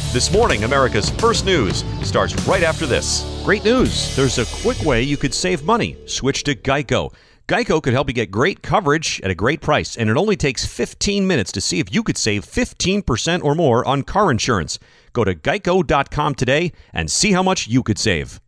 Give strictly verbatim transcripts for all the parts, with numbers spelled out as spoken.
This morning, America's First News starts right after this. Great news. There's a quick way you could save money. Switch to Geico. Geico could help you get great coverage at a great price, and it only takes fifteen minutes to see if you could save fifteen percent or more on car insurance. Go to geico dot com today and see how much you could save.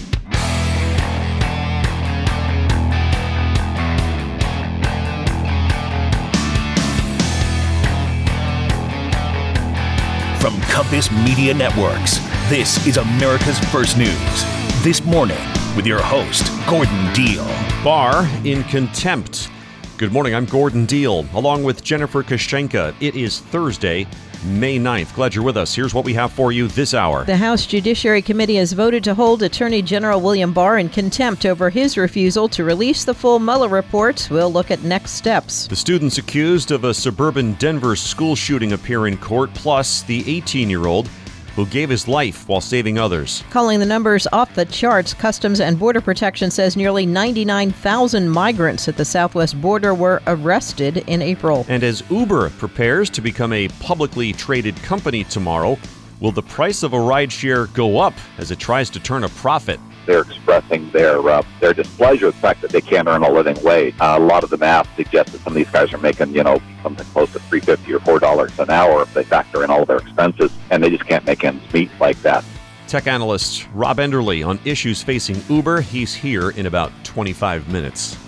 From Compass Media Networks, this is America's First News. This morning, with your host, Gordon Deal. Barr in contempt. Good morning, I'm Gordon Deal, along with Jennifer Koshenka. It is Thursday, May ninth. Glad you're with us. Here's what we have for you this hour. The House Judiciary Committee has voted to hold Attorney General William Barr in contempt over his refusal to release the full Mueller report. We'll look at next steps. The students accused of a suburban Denver school shooting appear in court, plus the eighteen-year-old who gave his life while saving others. Calling the numbers off the charts, Customs and Border Protection says nearly ninety-nine thousand migrants at the southwest border were arrested in April. And as Uber prepares to become a publicly traded company tomorrow, will the price of a rideshare go up as it tries to turn a profit? They're expressing their uh, their displeasure with the fact that they can't earn a living wage. Uh, a lot of the math suggests that some of these guys are making, you know, something close to three dollars and fifty cents or four dollars an hour if they factor in all of their expenses, and they just can't make ends meet like that. Tech analyst Rob Enderle on issues facing Uber. He's here in about twenty-five minutes.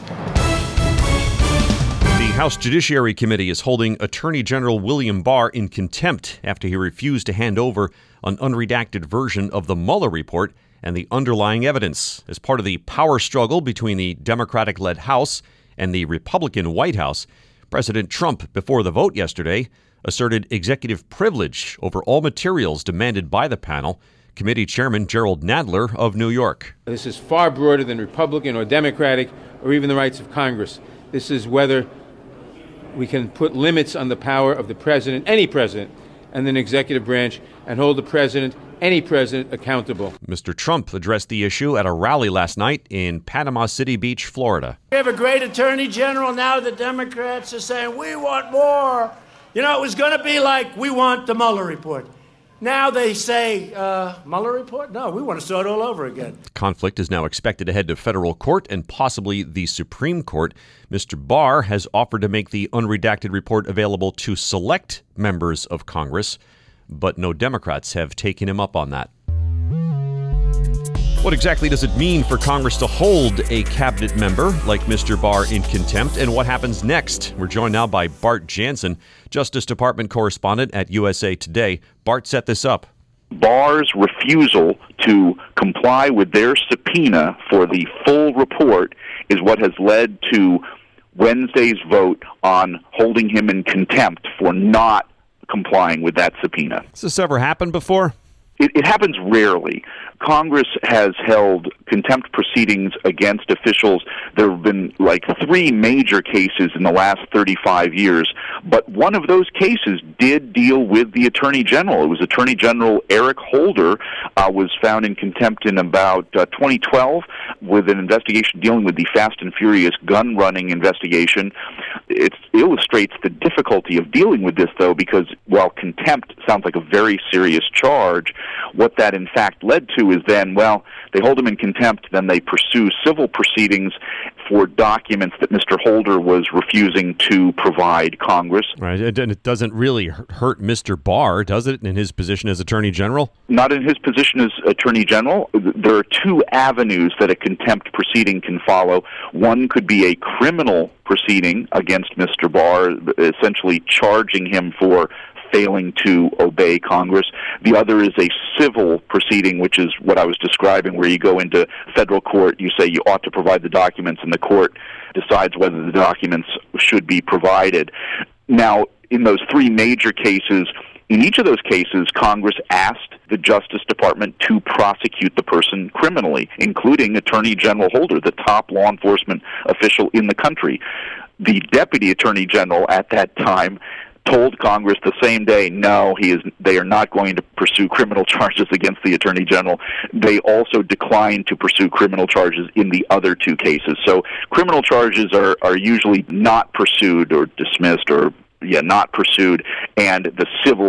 The House Judiciary Committee is holding Attorney General William Barr in contempt after he refused to hand over an unredacted version of the Mueller report and the underlying evidence. As part of the power struggle between the Democratic-led House and the Republican White House, President Trump, before the vote yesterday, asserted executive privilege over all materials demanded by the panel. Committee Chairman Gerald Nadler of New York. This is far broader than Republican or Democratic or even the rights of Congress. This is whether we can put limits on the power of the president, any president, and the executive branch, and hold the president, any president, accountable. Mister Trump addressed the issue at a rally last night in Panama City Beach, Florida. We have a great attorney general. Now the Democrats are saying, we want more. You know, it was going to be like, we want the Mueller report. Now they say, uh, Mueller report? No, we want to start all over again. The conflict is now expected to head to federal court and possibly the Supreme Court. Mister Barr has offered to make the unredacted report available to select members of Congress, but no Democrats have taken him up on that. What exactly does it mean for Congress to hold a cabinet member like Mister Barr in contempt, and what happens next? We're joined now by Bart Jansen, Justice Department correspondent at U S A Today. Bart, set this up. Barr's refusal to comply with their subpoena for the full report is what has led to Wednesday's vote on holding him in contempt for not complying with that subpoena. Has this ever happened before? It, it happens rarely. Congress has held contempt proceedings against officials. There have been like three major cases in the last thirty-five years, but one of those cases did deal with the Attorney General. It was Attorney General Eric Holder uh, was found in contempt in about uh, twenty twelve with an investigation dealing with the Fast and Furious gun running investigation. It illustrates the difficulty of dealing with this, though, because while contempt sounds like a very serious charge, what that in fact led to is then, well, they hold him in contempt, then they pursue civil proceedings for documents that Mister Holder was refusing to provide Congress. Right, and it doesn't really hurt Mister Barr, does it, in his position as Attorney General? Not in his position as Attorney General. There are two avenues that a contempt proceeding can follow. One could be a criminal proceeding against Mister Barr, essentially charging him for failing to obey Congress. The other is a civil proceeding, which is what I was describing, where you go into federal court, you say you ought to provide the documents, and the court decides whether the documents should be provided. Now, in those three major cases, in each of those cases, Congress asked the Justice Department to prosecute the person criminally, including Attorney General Holder, the top law enforcement official in the country. The Deputy Attorney General at that time told Congress the same day, no, he is. They are not going to pursue criminal charges against the Attorney General. They also declined to pursue criminal charges in the other two cases. So criminal charges are, are usually not pursued or dismissed or, yeah, not pursued, and the civil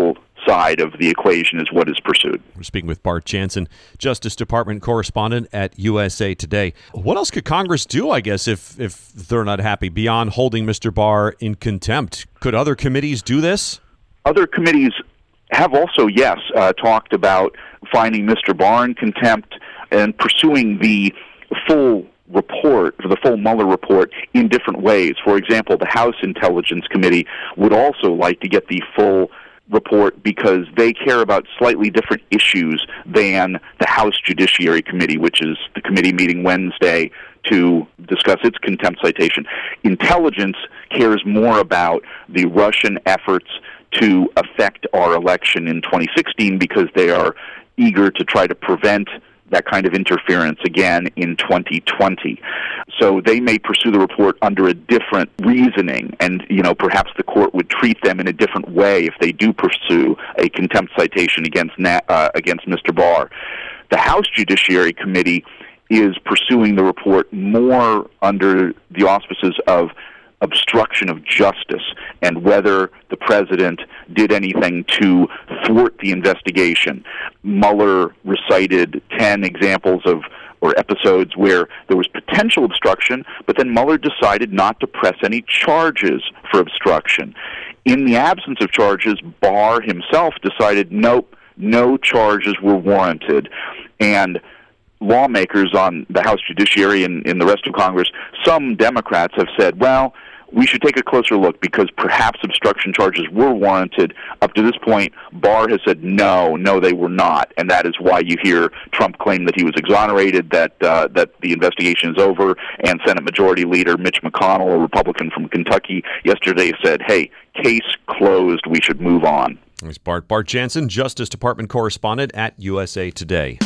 side of the equation is what is pursued. We're speaking with Bart Jansen, Justice Department correspondent at U S A Today. What else could Congress do, I guess, if, if they're not happy, beyond holding Mister Barr in contempt? Could other committees do this? Other committees have also, yes, uh, talked about finding Mister Barr in contempt and pursuing the full report, the full Mueller report, in different ways. For example, the House Intelligence Committee would also like to get the full report because they care about slightly different issues than the House Judiciary Committee, which is the committee meeting Wednesday to discuss its contempt citation. Intelligence cares more about the Russian efforts to affect our election in twenty sixteen because they are eager to try to prevent that kind of interference again in twenty twenty. So they may pursue the report under a different reasoning, and, you know, perhaps the court would treat them in a different way if they do pursue a contempt citation against uh, against Mister Barr. The House Judiciary Committee is pursuing the report more under the auspices of obstruction of justice and whether the president did anything to thwart the investigation. Mueller recited ten examples of or episodes where there was potential obstruction, but then Mueller decided not to press any charges for obstruction. In the absence of charges, Barr himself decided, nope, no charges were warranted. And lawmakers on the House Judiciary and in the rest of Congress, some Democrats have said, well, we should take a closer look because perhaps obstruction charges were warranted. Up to this point, Barr has said no, no, they were not, and that is why you hear Trump claim that he was exonerated, that uh, that the investigation is over, and Senate Majority Leader Mitch McConnell, a Republican from Kentucky, yesterday said, hey, case closed, we should move on. There's Bart. Bart Jansen, Justice Department correspondent at U S A Today.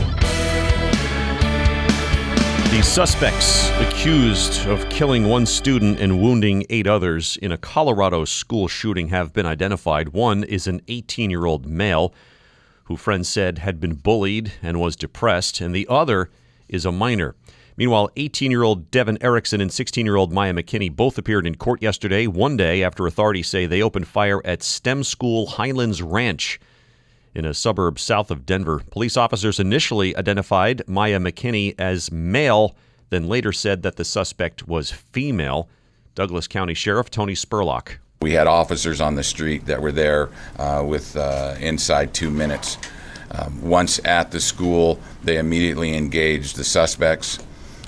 The suspects accused of killing one student and wounding eight others in a Colorado school shooting have been identified. One is an eighteen-year-old male who friends said had been bullied and was depressed, and the other is a minor. Meanwhile, eighteen-year-old Devin Erickson and sixteen-year-old Maya McKinney both appeared in court yesterday, one day after authorities say they opened fire at STEM School Highlands Ranch in a suburb south of Denver. Police officers initially identified Maya McKinney as male, then later said that the suspect was female. Douglas County Sheriff Tony Spurlock. We had officers on the street that were there uh, with uh, inside two minutes. Um, once at the school, they immediately engaged the suspects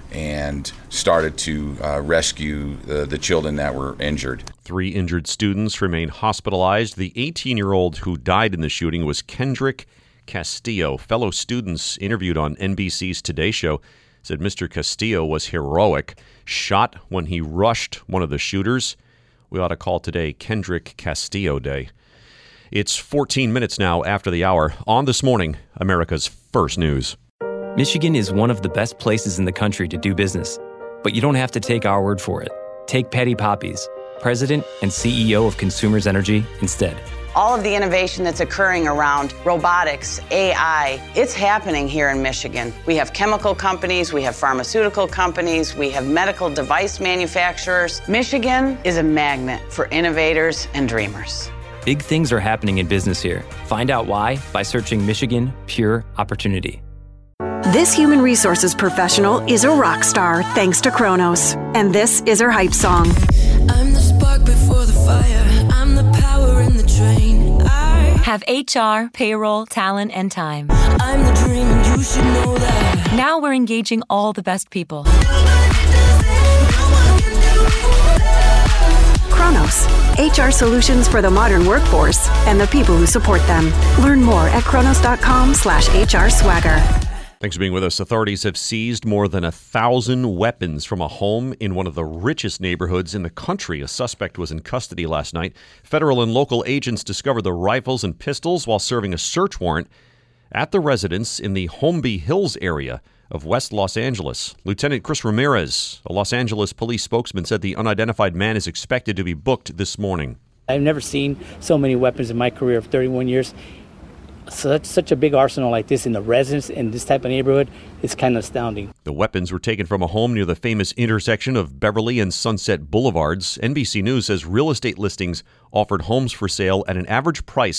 and started to uh, rescue uh, the children that were injured. Three injured students remain hospitalized. The eighteen-year-old who died in the shooting was Kendrick Castillo. Fellow students interviewed on N B C's Today Show said Mister Castillo was heroic, shot when he rushed one of the shooters. We ought to call today Kendrick Castillo Day. It's fourteen minutes now after the hour. On This Morning, America's First News. Michigan is one of the best places in the country to do business, but you don't have to take our word for it. Take Patty Poppies, President and C E O of Consumers Energy, instead. All of the innovation that's occurring around robotics, A I, it's happening here in Michigan. We have chemical companies, we have pharmaceutical companies, we have medical device manufacturers. Michigan is a magnet for innovators and dreamers. Big things are happening in business here. Find out why by searching Michigan Pure Opportunity. This human resources professional is a rock star thanks to Kronos. And this is her hype song. I'm the spark before the fire. I'm the power in the train. I have H R, payroll, talent, and time. I'm the dream and you should know that. Now we're engaging all the best people. Kronos, H R solutions for the modern workforce and the people who support them. Learn more at kronos.com slash HR swagger. Thanks for being with us. Authorities have seized more than a thousand weapons from a home in one of the richest neighborhoods in the country. A suspect was in custody last night. Federal and local agents discovered the rifles and pistols while serving a search warrant at the residence in the Holmby Hills area of West Los Angeles. Lieutenant Chris Ramirez, a Los Angeles police spokesman, said the unidentified man is expected to be booked this morning. I've never seen so many weapons in my career of thirty-one years. Such, such a big arsenal like this in the residence in this type of neighborhood is kind of astounding. The weapons were taken from a home near the famous intersection of Beverly and Sunset Boulevards. N B C News says real estate listings offered homes for sale at an average price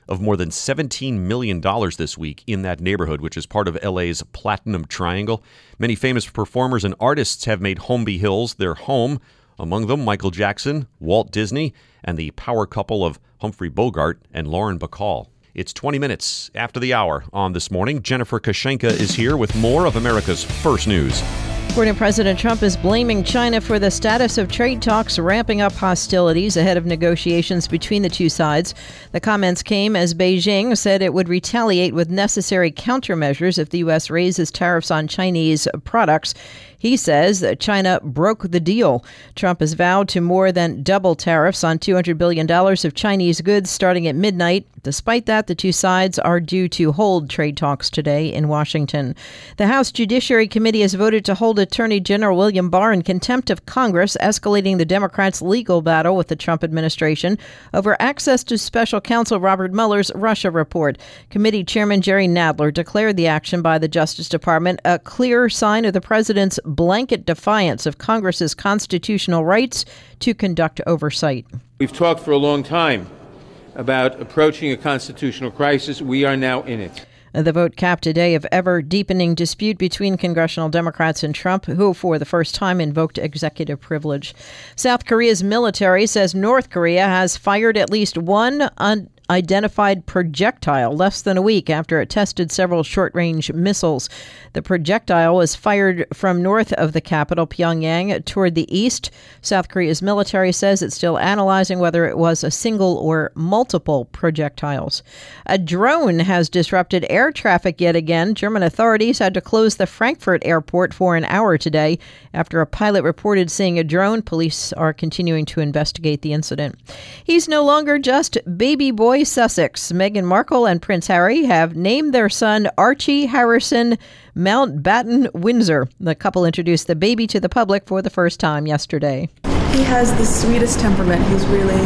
of more than seventeen million dollars this week in that neighborhood, which is part of L A's Platinum Triangle. Many famous performers and artists have made Holmby Hills their home, among them Michael Jackson, Walt Disney, and the power couple of Humphrey Bogart and Lauren Bacall. It's twenty minutes after the hour on This Morning. Jennifer Kashenka is here with more of America's First News. According to President Trump is blaming China for the status of trade talks, ramping up hostilities ahead of negotiations between the two sides. The comments came as Beijing said it would retaliate with necessary countermeasures if the U S raises tariffs on Chinese products. He says that China broke the deal. Trump has vowed to more than double tariffs on two hundred billion dollars of Chinese goods starting at midnight. Despite that, the two sides are due to hold trade talks today in Washington. The House Judiciary Committee has voted to hold Attorney General William Barr in contempt of Congress, escalating the Democrats' legal battle with the Trump administration over access to special counsel Robert Mueller's Russia report. Committee Chairman Jerry Nadler declared the action by the Justice Department a clear sign of the president's blanket defiance of Congress's constitutional rights to conduct oversight. We've talked for a long time about approaching a constitutional crisis. We are now in it. The vote capped a day of ever-deepening dispute between congressional Democrats and Trump, who for the first time invoked executive privilege. South Korea's military says North Korea has fired at least one unidentified projectile less than a week after it tested several short-range missiles. The projectile was fired from north of the capital, Pyongyang, toward the east. South Korea's military says it's still analyzing whether it was a single or multiple projectiles. A drone has disrupted air traffic yet again. German authorities had to close the Frankfurt airport for an hour today after a pilot reported seeing a drone. Police are continuing to investigate the incident. He's no longer just baby boy Sussex. Meghan Markle and Prince Harry have named their son Archie Harrison Mountbatten Windsor. The couple introduced the baby to the public for the first time yesterday. He has the sweetest temperament. He's really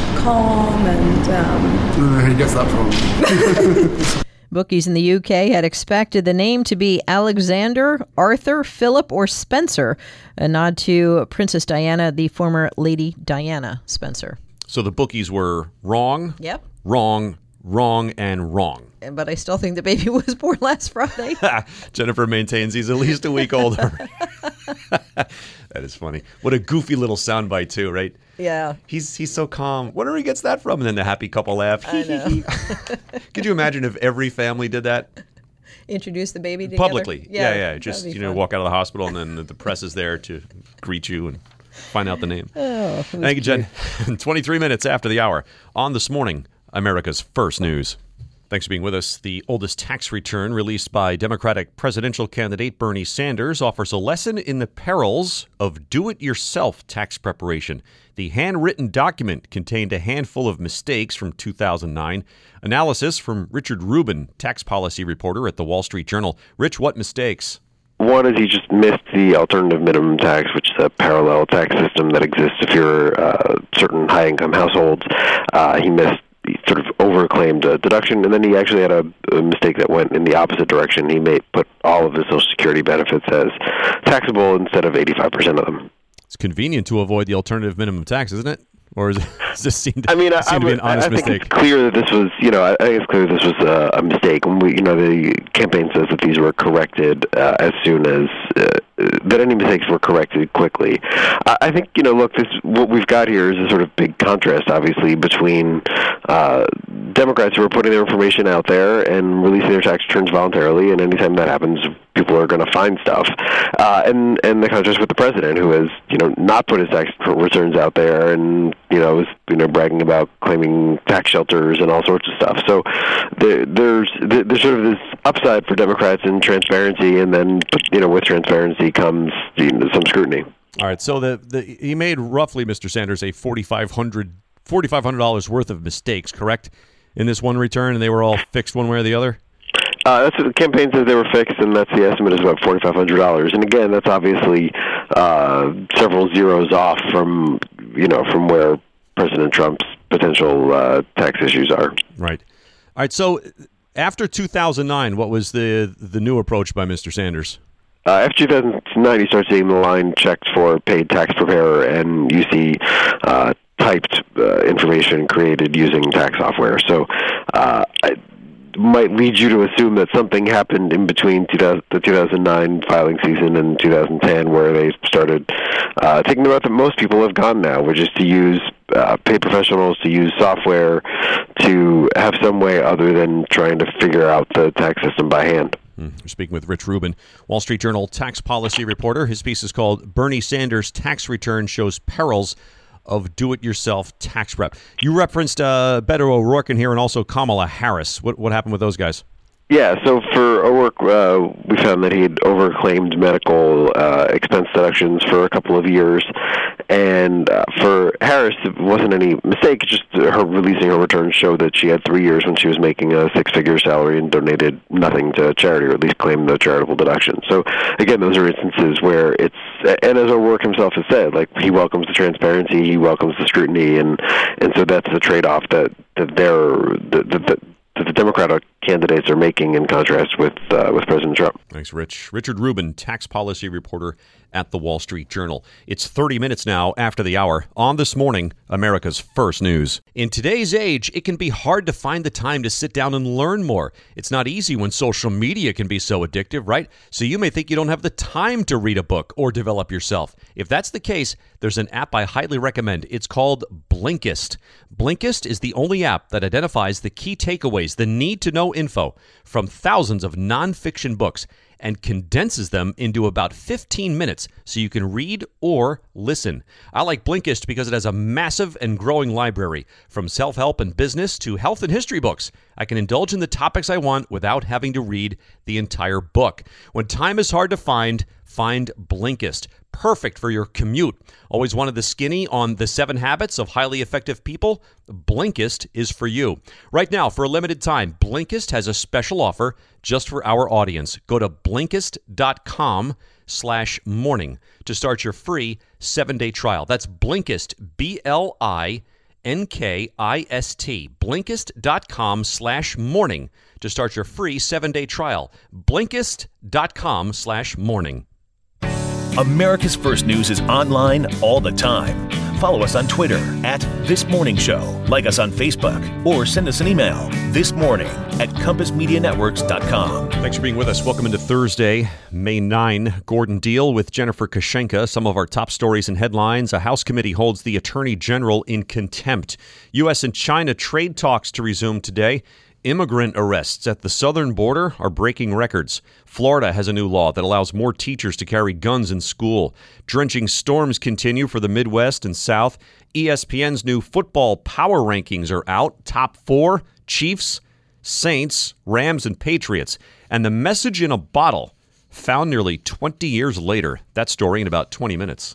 calm and... Um... Uh, he gets that from... Bookies in the U K had expected the name to be Alexander, Arthur, Philip, or Spencer, a nod to Princess Diana, the former Lady Diana Spencer. So the bookies were wrong, Yep. wrong, wrong, and wrong. But I still think the baby was born last Friday. Jennifer maintains he's at least a week older. That is funny. What a goofy little soundbite, too, right? Yeah. He's he's so calm. Wonder where he gets that from. And then the happy couple laugh. I know. Could you imagine if every family did that? Introduce the baby together? Publicly. Yeah, Yeah, yeah. Just, that'd be you know, fun. walk out of the hospital and then the, the press is there to greet you and find out the name. Oh, it was Thank you, Jen. twenty-three minutes after the hour on This Morning, America's First News. Thanks for being with us. The oldest tax return released by Democratic presidential candidate Bernie Sanders offers a lesson in the perils of do-it-yourself tax preparation. The handwritten document contained a handful of mistakes from two thousand nine. Analysis from Richard Rubin, tax policy reporter at the Wall Street Journal. Rich, what mistakes? One is he just missed the alternative minimum tax, which is a parallel tax system that exists if you're uh, certain high-income households. Uh, he missed He sort of overclaimed a deduction, and then he actually had a, a mistake that went in the opposite direction. He may put all of his Social Security benefits as taxable instead of eighty-five percent of them. It's convenient to avoid the alternative minimum tax, isn't it? Or is it, does this seem to, I mean, I, seem to be an honest I think mistake? it's clear that this was, you know, I think it's clear this was a, a mistake. When we, you know, the campaign says that these were corrected uh, as soon as uh, that any mistakes were corrected quickly. I, I think, you know, look, this what we've got here is a sort of big contrast, obviously, between uh, Democrats who are putting their information out there and releasing their tax returns voluntarily, and anytime that happens, people are going to find stuff, uh, and and the contrast with the president, who has, you know, not put his tax returns out there, and you know is you know bragging about claiming tax shelters and all sorts of stuff. So there, there's there's sort of this upside for Democrats in transparency, and then you know with transparency comes you know, some scrutiny. All right, so the, the he made roughly, Mister Sanders, a forty-five hundred dollars worth of mistakes, correct, in this one return, and they were all fixed one way or the other? Uh, that's what the campaign says they were fixed, and that's the estimate is about forty-five hundred dollars. And again, that's obviously uh, several zeros off from you know from where President Trump's potential uh, tax issues are. Right. All right. So after two thousand nine, what was the the new approach by Mister Sanders? Uh, after two thousand nine, you start seeing the line checked for paid tax preparer, and you see uh, typed uh, information created using tax software. So uh, I might lead you to assume that something happened in between two thousand, the two thousand nine filing season and two thousand ten where they started uh, taking the route that most people have gone now, which is to use uh, pay professionals to use software to have some way other than trying to figure out the tax system by hand. We're speaking with Rich Rubin, Wall Street Journal tax policy reporter. His piece is called Bernie Sanders' Tax Return Shows Perils of Do-It-Yourself Tax Prep. You referenced uh, Beto O'Rourke in here and also Kamala Harris. What what happened with those guys? Yeah, so for O'Rourke, uh, we found that he had overclaimed medical uh, expense deductions for a couple of years. And uh, for Harris, it wasn't any mistake. Just her releasing her returns showed that she had three years when she was making a six-figure salary and donated nothing to charity, or at least claimed no charitable deductions. So, again, those are instances where it's, and as O'Rourke himself has said, like, he welcomes the transparency, he welcomes the scrutiny, and, and so that's the trade-off that, that they're, that, that, that the Democratic candidates are making in contrast with uh, with President Trump. Thanks, Rich. Richard Rubin, tax policy reporter at the Wall Street Journal. It's thirty minutes now after the hour. On This Morning, America's First News. In today's age, it can be hard to find the time to sit down and learn more. It's not easy when social media can be so addictive, right? So you may think you don't have the time to read a book or develop yourself. If that's the case, there's an app I highly recommend. It's called Blinkist. Blinkist is the only app that identifies the key takeaways, the need-to-know info from thousands of nonfiction books and condenses them into about fifteen minutes so you can read or listen. I like Blinkist because it has a massive and growing library, from self-help and business to health and history books. I can indulge in the topics I want without having to read the entire book. When time is hard to find, find Blinkist. Perfect for your commute. Always wanted the skinny on the seven habits of highly effective people? Blinkist is for you. Right now, for a limited time, Blinkist has a special offer just for our audience. Go to Blinkist.com slash morning to start your free seven-day trial. That's Blinkist, B L I N K I S T. Blinkist.com slash morning to start your free seven-day trial. Blinkist.com slash morning. America's First News is online all the time. Follow us on Twitter at This Morning Show. Like us on Facebook or send us an email this morning at compass media networks dot com. Thanks for being with us. Welcome into Thursday, May ninth. Gordon Deal with Jennifer Kashenka. Some of our top stories and headlines. A House committee holds the Attorney General in contempt. U S and China trade talks to resume today. Immigrant arrests at the southern border are breaking records. Florida has a new law that allows more teachers to carry guns in school. Drenching storms continue for the Midwest and South. E S P N's new football power rankings are out. Top four, Chiefs, Saints, Rams, and Patriots. And the message in a bottle found nearly twenty years later. That story in about twenty minutes.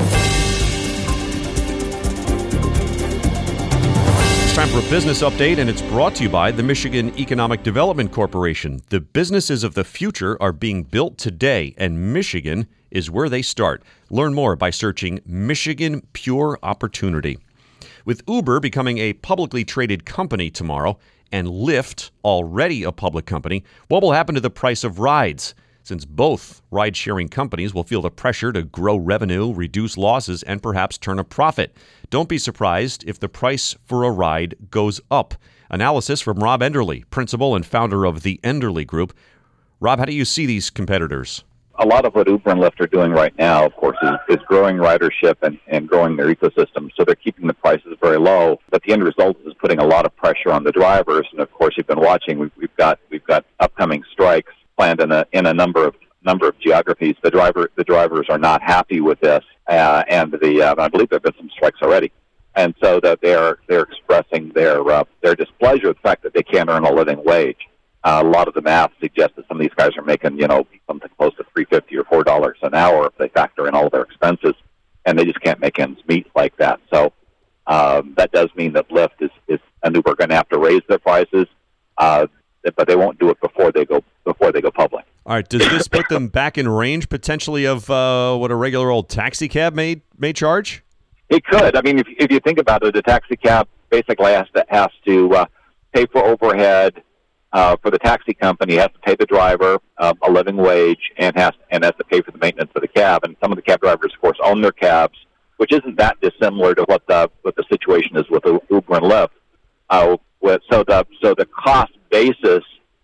Time for a business update, and it's brought to you by the Michigan Economic Development Corporation. The businesses of the future are being built today, and Michigan is where they start. Learn more by searching Michigan Pure Opportunity. With Uber becoming a publicly traded company tomorrow and Lyft already a public company, what will happen to the price of rides? Since both ride-sharing companies will feel the pressure to grow revenue, reduce losses, and perhaps turn a profit. Don't be surprised if the price for a ride goes up. Analysis from Rob Enderle, principal and founder of the Enderle Group. Rob, how do you see these competitors? A lot of what Uber and Lyft are doing right now, of course, is, is growing ridership and, and growing their ecosystem. So they're keeping the prices very low. But the end result is putting a lot of pressure on the drivers. And of course, you've been watching. We've, we've got we've got upcoming strikes planned in a in a number of number of geographies. The driver the drivers are not happy with this, uh, and the uh, I believe there have been some strikes already, and so that they're they're expressing their uh, their displeasure with the fact that they can't earn a living wage. Uh, a lot of the math suggests that some of these guys are making you know something close to three fifty or four dollars an hour if they factor in all of their expenses, and they just can't make ends meet like that. So um, that does mean that Lyft is is and Uber are going to have to raise their prices. Uh, but they won't do it before they go before they go public. All right. Does this put them back in range potentially of uh, what a regular old taxi cab may may charge? It could. I mean, if if you think about it, a taxi cab basically has to has to uh, pay for overhead. Uh, for the taxi company, has to pay the driver uh, a living wage and has and has to pay for the maintenance of the cab. And some of the cab drivers, of course, own their cabs. which isn't that dissimilar to what the what the situation is with Uber and Lyft. Uh, with, so the so the cost basis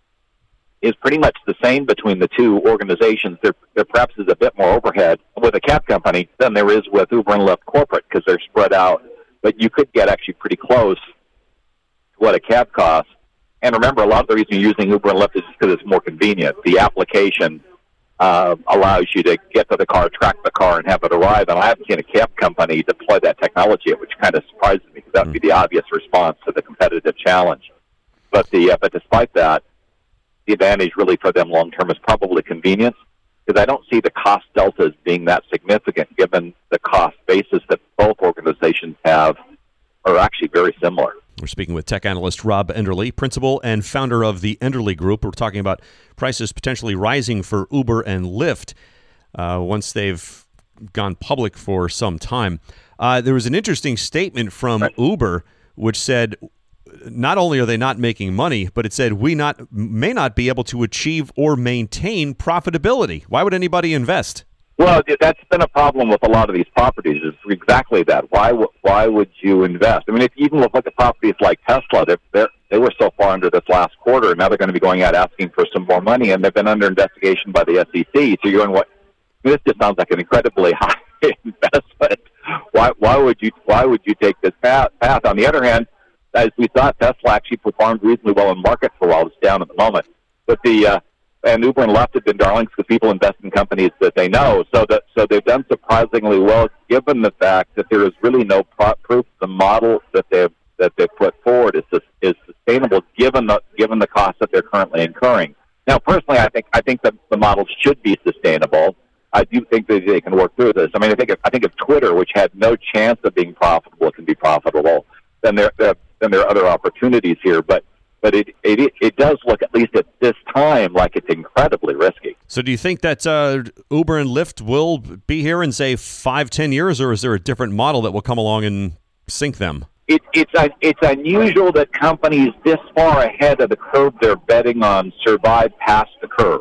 is pretty much the same between the two organizations. There, there perhaps is a bit more overhead with a cab company than there is with Uber and Lyft corporate because they're spread out. But you could get actually pretty close to what a cab costs. And remember, a lot of the reason you're using Uber and Lyft is because it's more convenient. The application uh, allows you to get to the car, track the car, and have it arrive. And I haven't seen a cab company deploy that technology yet, which kind of surprises me because that would be the obvious response to the competitive challenge. But the uh, but despite that, the advantage really for them long term is probably convenience, because I don't see the cost deltas being that significant given the cost basis that both organizations have are actually very similar. We're speaking with tech analyst Rob Enderle, principal and founder of the Enderle Group. We're talking about prices potentially rising for Uber and Lyft uh, once they've gone public for some time. Uh, there was an interesting statement from right. Uber which said not only are they not making money, but it said we not may not be able to achieve or maintain profitability. Why would anybody invest? Well, that's been a problem with a lot of these properties. Is exactly that. Why? Why would you invest? I mean, if you even look at properties like Tesla, they're, they're, they were so far under this last quarter, and now they're going to be going out asking for some more money, and they've been under investigation by the S E C. So you're going, what? I mean, this just sounds like an incredibly high investment. Why? Why would you? Why would you take this path? path? On the other hand, as we thought, Tesla actually performed reasonably well in market for a while. It's down at the moment, but the uh, and Uber and Lyft have been darlings because people invest in companies that they know. So that so they've done surprisingly well, given the fact that there is really no pro- proof the model that they've that they've put forward is is sustainable, given the given the costs that they're currently incurring. Now, personally, I think I think that the models should be sustainable. I do think that they can work through this. I mean, I think if, I think if Twitter, which had no chance of being profitable, can be profitable, then there, there then there are other opportunities here. But but it, it it does look, at least at this time, like it's incredibly risky. So do you think that uh, Uber and Lyft will be here in, say, five, ten years, or is there a different model that will come along and sink them? It, it's a, it's unusual that companies this far ahead of the curve they're betting on survive past the curve.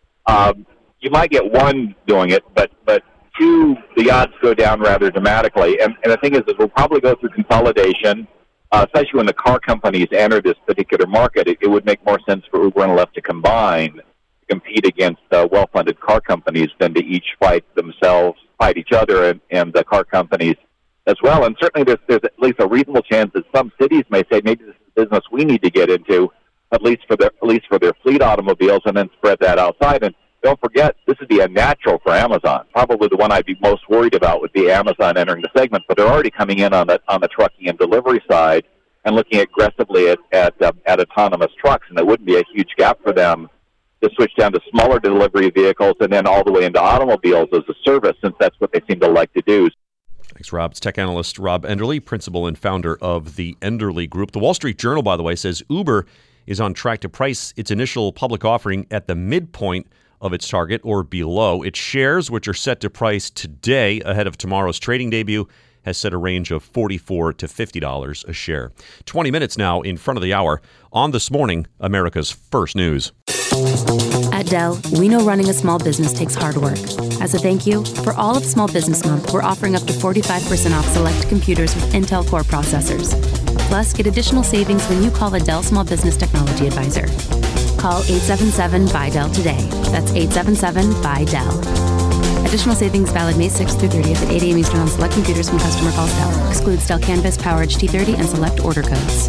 Um, you might get one doing it, but but two, the odds go down rather dramatically. And, and the thing is, is we'll probably go through consolidation. Uh, especially when the car companies enter this particular market, it, it would make more sense for Uber and Lyft to combine, to compete against uh, well-funded car companies than to each fight themselves, fight each other, and, and the car companies as well. And certainly there's, there's at least a reasonable chance that some cities may say, maybe this is a business we need to get into, at least for their, at least for their fleet automobiles, and then spread that outside. And don't forget, this would be a natural for Amazon. Probably the one I'd be most worried about would be Amazon entering the segment, but they're already coming in on the on the trucking and delivery side and looking aggressively at at, uh, at autonomous trucks, and it wouldn't be a huge gap for them to switch down to smaller delivery vehicles and then all the way into automobiles as a service, since that's what they seem to like to do. Thanks, Rob. It's tech analyst Rob Enderle, principal and founder of the Enderle Group. The Wall Street Journal, by the way, says Uber is on track to price its initial public offering at the midpoint of its target or below. Its shares, which are set to price today ahead of tomorrow's trading debut, has set a range of forty-four dollars to fifty dollars a share. twenty minutes now in front of the hour on This Morning, America's First News. At Dell, we know running a small business takes hard work. As a thank you, for all of Small Business Month, we're offering up to forty-five percent off select computers with Intel Core processors. Plus, get additional savings when you call a Dell Small Business Technology Advisor. Call eight seven seven, B U Y, D E L today. That's eight seven seven, B U Y, D E L. Additional savings valid May sixth through thirtieth at eight a.m. Eastern on select computers when customer calls Dell. Excludes Dell Canvas, PowerEdge T thirty, and select order codes.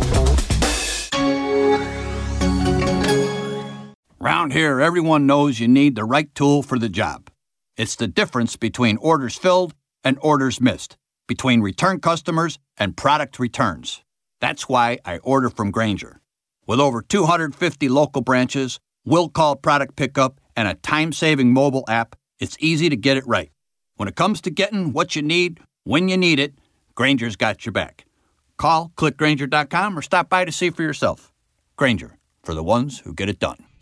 Around here, everyone knows you need the right tool for the job. It's the difference between orders filled and orders missed, between return customers and product returns. That's why I order from Grainger. With over two hundred fifty local branches, will-call product pickup, and a time-saving mobile app, it's easy to get it right. When it comes to getting what you need, when you need it, Grainger's got your back. Call, click Grainger dot com, or stop by to see for yourself. Grainger, for the ones who get it done.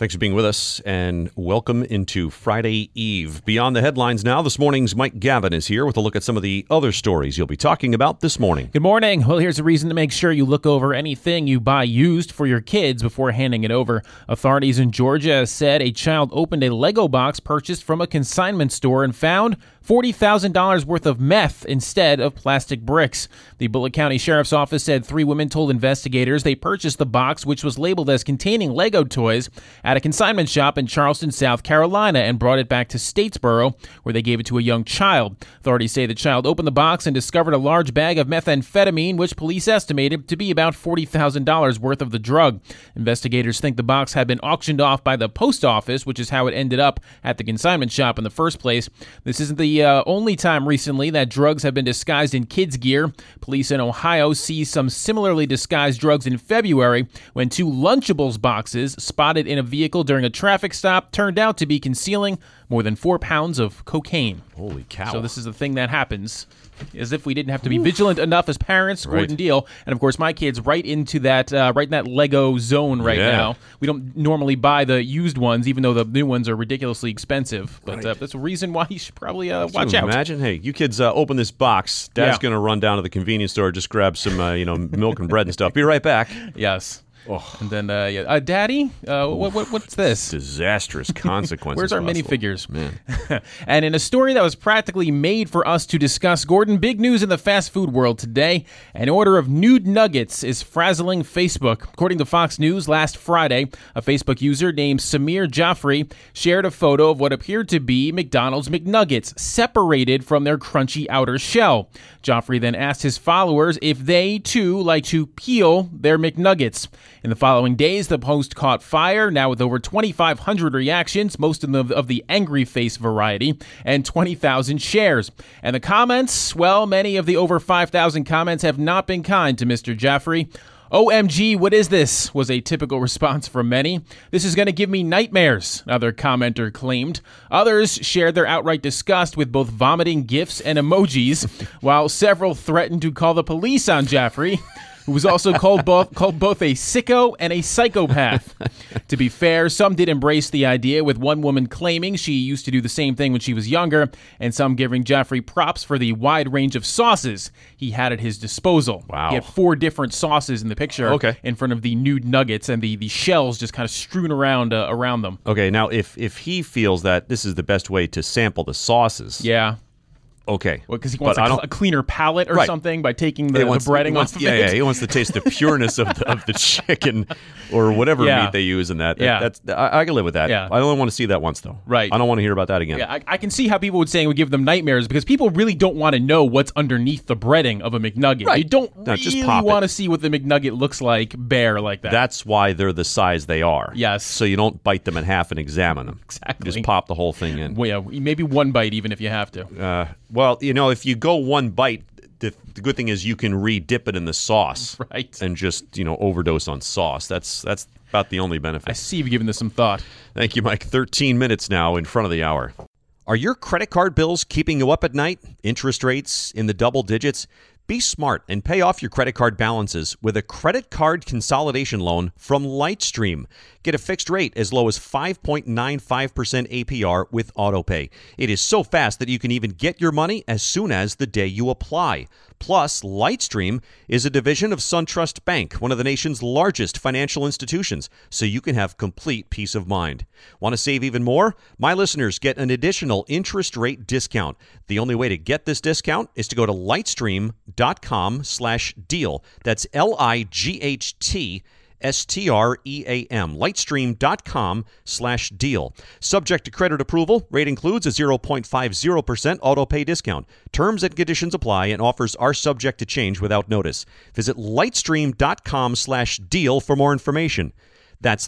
Thanks for being with us, and welcome into Friday Eve. Beyond the headlines now, this morning's Mike Gavin is here with a look at some of the other stories you'll be talking about this morning. Good morning. Well, here's a reason to make sure you look over anything you buy used for your kids before handing it over. Authorities in Georgia said a child opened a Lego box purchased from a consignment store and found forty thousand dollars worth of meth instead of plastic bricks. The Bullitt County Sheriff's Office said three women told investigators they purchased the box, which was labeled as containing Lego toys, at a consignment shop in Charleston, South Carolina, and brought it back to Statesboro, where they gave it to a young child. Authorities say the child opened the box and discovered a large bag of methamphetamine, which police estimated to be about forty thousand dollars worth of the drug. Investigators think the box had been auctioned off by the post office, which is how it ended up at the consignment shop in the first place. This isn't the uh, only time recently that drugs have been disguised in kids' gear. Police in Ohio seized some similarly disguised drugs in February when two Lunchables boxes spotted in a vehicle during a traffic stop turned out to be concealing more than four pounds of cocaine. Holy cow. So this is the thing that happens. As if we didn't have to be vigilant enough as parents, Right. Gordon Deal. And of course, my kid's right into that, uh, right in that Lego zone right Yeah. now. We don't normally buy the used ones, even though the new ones are ridiculously expensive. But Right. uh, that's a reason why you should probably uh, Can watch you out. Imagine, hey, you kids uh, open this box. Dad's Yeah. going to run down to the convenience store, just grab some, uh, you know, milk and bread and stuff. Be right back. Yes. And then, uh, yeah, uh, Daddy, uh, what, what, what's this? Disastrous consequences. Where's our possible. minifigures? Man. And in a story that was practically made for us to discuss, Gordon, big news in the fast food world today. An order of nude nuggets is frazzling Facebook. According to Fox News, last Friday, a Facebook user named Samir Jaffrey shared a photo of what appeared to be McDonald's McNuggets, separated from their crunchy outer shell. Jaffrey then asked his followers if they, too, like to peel their McNuggets. In the following days, the post caught fire, now with over twenty-five hundred reactions, most of them of the angry face variety, and twenty thousand shares. And the comments, well, many of the over five thousand comments have not been kind to Mister Jaffrey. O M G, what is this? Was a typical response from many. This is going to give me nightmares, another commenter claimed. Others shared their outright disgust with both vomiting gifs and emojis, while several threatened to call the police on Jaffrey, who was also called both, called both a sicko and a psychopath. To be fair, some did embrace the idea, with one woman claiming she used to do the same thing when she was younger, and some giving Jaffrey props for the wide range of sauces he had at his disposal. Wow. He had four different sauces in the picture Okay. in front of the nude nuggets, and the, the shells just kind of strewn around uh, around them. Okay, now if if he feels that this is the best way to sample the sauces, Yeah. okay, Well, because he But wants a, I cl- don't- a cleaner palate or Right. something by taking the, He the wants- breading he wants- off of yeah, it. yeah, he wants to taste the pureness of the, of the chicken or whatever Yeah. meat they use in that. Yeah. That's I, I can live with that. Yeah. I only want to see that once though. Right. I don't want to hear about that again. Yeah, I, I can see how people would say it would give them nightmares, because people really don't want to know what's underneath the breading of a McNugget. Right. You don't No, just really pop it. want to see what the McNugget looks like bare like that. That's why they're the size they are. Yes. So you don't bite them in half and examine them. Exactly. You just pop the whole thing in. Well, yeah, maybe one bite even if you have to. Uh, well, you know, if you go one bite, the, the good thing is you can re-dip it in the sauce, Right. and just you know overdose on sauce. That's that's about the only benefit. I see you've given this some thought. Thank you, Mike. thirteen minutes now in front of the hour. Are your credit card bills keeping you up at night? Interest rates in the double digits? Be smart and pay off your credit card balances with a credit card consolidation loan from Lightstream. Get a fixed rate as low as five point nine five percent A P R with AutoPay. It is so fast that you can even get your money as soon as the day you apply. Plus, Lightstream is a division of SunTrust Bank, one of the nation's largest financial institutions, so you can have complete peace of mind. Want to save even more? My listeners get an additional interest rate discount. The only way to get this discount is to go to lightstream.com slash deal. That's L I G H T S T R E A M, lightstream.com slash deal. Subject to credit approval, rate includes a zero point five zero percent auto pay discount. Terms and conditions apply, and offers are subject to change without notice. Visit lightstream.com slash deal for more information. That's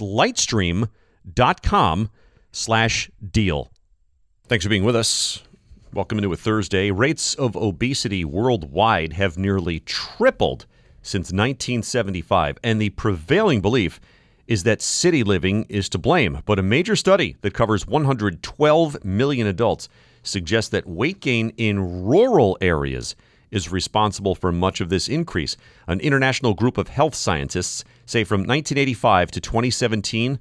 lightstream.com slash deal. Thanks for being with us. Welcome into a Thursday. Rates of obesity worldwide have nearly tripled since nineteen seventy-five, and the prevailing belief is that city living is to blame. But a major study that covers one hundred twelve million adults suggests that weight gain in rural areas is responsible for much of this increase. An international group of health scientists say from nineteen eighty-five to twenty seventeen,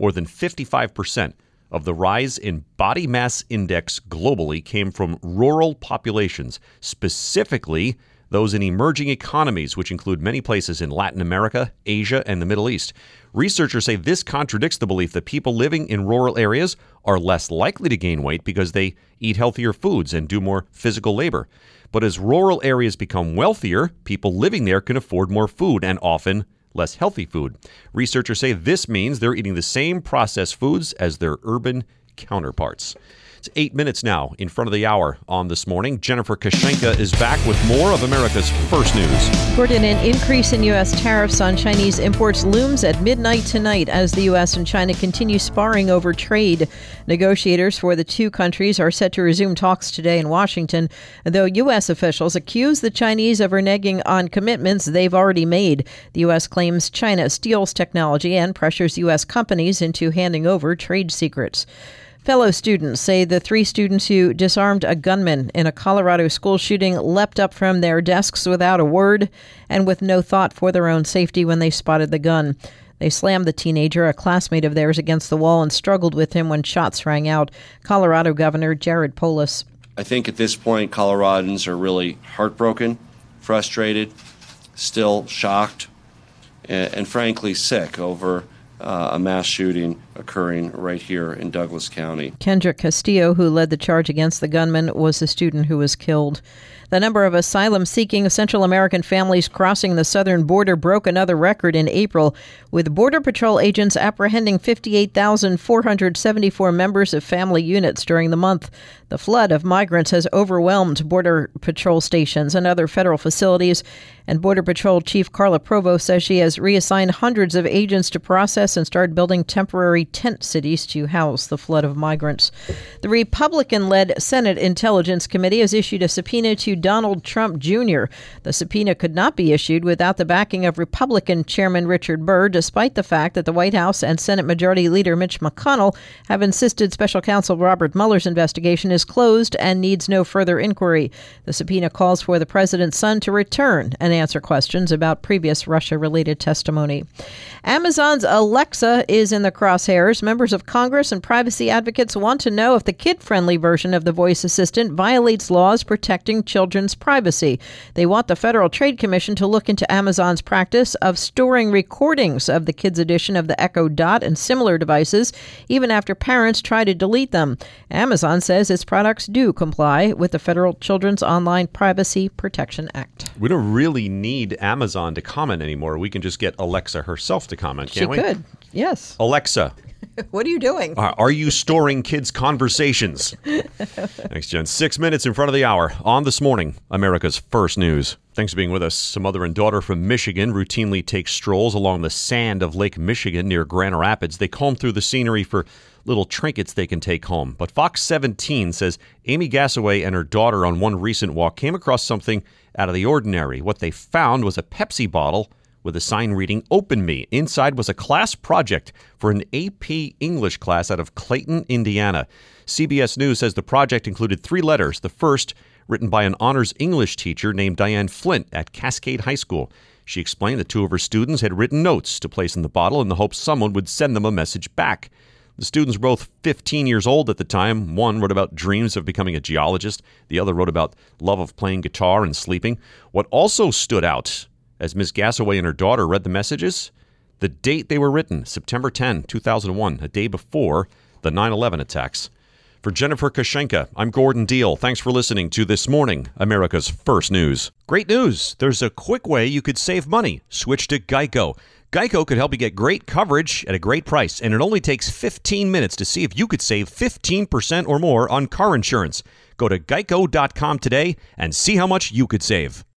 More than fifty-five percent of the rise in body mass index globally came from rural populations, specifically those in emerging economies, which include many places in Latin America, Asia, and the Middle East. Researchers say this contradicts the belief that people living in rural areas are less likely to gain weight because they eat healthier foods and do more physical labor. But as rural areas become wealthier, people living there can afford more food and often less healthy food. Researchers say this means they're eating the same processed foods as their urban counterparts. It's eight minutes now in front of the hour on This Morning. Jennifer Kashenka is back with more of America's First News. Gordon, an increase in U S tariffs on Chinese imports looms at midnight tonight as the U S and China continue sparring over trade. Negotiators for the two countries are set to resume talks today in Washington, though U S officials accuse the Chinese of reneging on commitments they've already made. The U S claims China steals technology and pressures U S companies into handing over trade secrets. Fellow students say the three students who disarmed a gunman in a Colorado school shooting leapt up from their desks without a word and with no thought for their own safety when they spotted the gun. They slammed the teenager, a classmate of theirs, against the wall and struggled with him when shots rang out. Colorado Governor Jared Polis. I think at this point, Coloradans are really heartbroken, frustrated, still shocked, and, and frankly sick over Uh, a mass shooting occurring right here in Douglas County. Kendrick Castillo, who led the charge against the gunman, was the student who was killed. The number of asylum-seeking Central American families crossing the southern border broke another record in April, with Border Patrol agents apprehending fifty-eight thousand four hundred seventy-four members of family units during the month. The flood of migrants has overwhelmed Border Patrol stations and other federal facilities, and Border Patrol Chief Carla Provo says she has reassigned hundreds of agents to process and start building temporary tent cities to house the flood of migrants. The Republican-led Senate Intelligence Committee has issued a subpoena to Donald Trump Junior The subpoena could not be issued without the backing of Republican Chairman Richard Burr, despite the fact that the White House and Senate Majority Leader Mitch McConnell have insisted Special Counsel Robert Mueller's investigation is closed and needs no further inquiry. The subpoena calls for the president's son to return and answer questions about previous Russia-related testimony. Amazon's Alexa is in the crosshairs. Members of Congress and privacy advocates want to know if the kid-friendly version of the voice assistant violates laws protecting children's privacy. They want the Federal Trade Commission to look into Amazon's practice of storing recordings of the kids' edition of the Echo Dot and similar devices, even after parents try to delete them. Amazon says its products do comply with the Federal Children's Online Privacy Protection Act. We don't really need Amazon to comment anymore. We can just get Alexa herself to comment, can't she we? She could, yes. Alexa. What are you doing? Uh, are you storing kids' conversations? Thanks, Jen. Six minutes in front of the hour on This Morning, America's First News. Thanks for being with us. Some mother and daughter from Michigan routinely take strolls along the sand of Lake Michigan near Grand Rapids. They comb through the scenery for little trinkets they can take home. But Fox seventeen says Amy Gassaway and her daughter on one recent walk came across something out of the ordinary. What they found was a Pepsi bottle with a sign reading, "Open Me." Inside was a class project for an A P English class out of Clayton, Indiana. C B S News says the project included three letters. The first, written by an honors English teacher named Diane Flint at Cascade High School. She explained that two of her students had written notes to place in the bottle in the hope someone would send them a message back. The students were both fifteen years old at the time. One wrote about dreams of becoming a geologist. The other wrote about love of playing guitar and sleeping. What also stood out as Miz Gassaway and her daughter read the messages, the date they were written, September tenth, two thousand one, a day before the nine eleven attacks. For Jennifer Kashenka, I'm Gordon Deal. Thanks for listening to This Morning, America's First News. Great news. There's a quick way you could save money. Switch to Geico. Geico could help you get great coverage at a great price, and it only takes fifteen minutes to see if you could save fifteen percent or more on car insurance. Go to geico dot com today and see how much you could save.